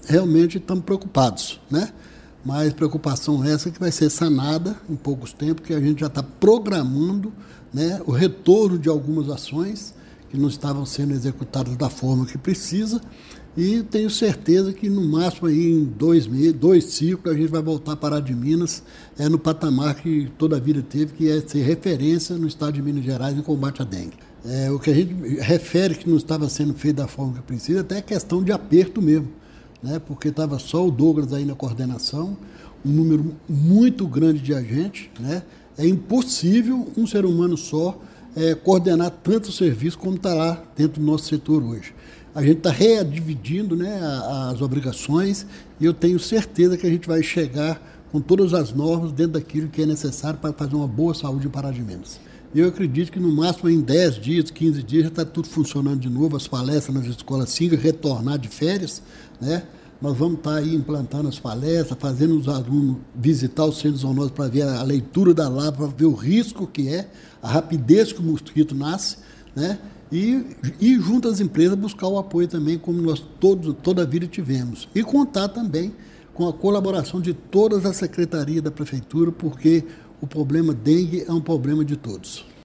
realmente estamos preocupados, né? Mas preocupação essa que vai ser sanada em poucos tempos, que a gente já está programando, né, o retorno de algumas ações que não estavam sendo executadas da forma que precisa, e tenho certeza que no máximo aí em 2 meses, 2 ciclos, a gente vai voltar a Pará de Minas no patamar que toda a vida teve, que é ser referência no estado de Minas Gerais em combate à dengue. O que a gente refere que não estava sendo feito da forma que precisa, até é questão de aperto mesmo, né? Porque estava só o Douglas aí na coordenação, um número muito grande de agentes, né? É impossível um ser humano só coordenar tanto serviço como está lá dentro do nosso setor hoje. A gente está redividindo, né, as obrigações, e eu tenho certeza que a gente vai chegar com todas as normas dentro daquilo que é necessário para fazer uma boa saúde em Pará de Minas. Eu acredito que no máximo em 10 dias, 15 dias, já está tudo funcionando de novo, as palestras nas escolas assim, retornar de férias, né? Nós vamos estar aí implantando as palestras, fazendo os alunos visitar os centros zoonoses para ver a leitura da lábia, para ver o risco que é, a rapidez que o mosquito nasce, né? E junto às empresas buscar o apoio também, como nós toda a vida tivemos. E contar também com a colaboração de todas as secretarias da prefeitura, porque o problema dengue é um problema de todos.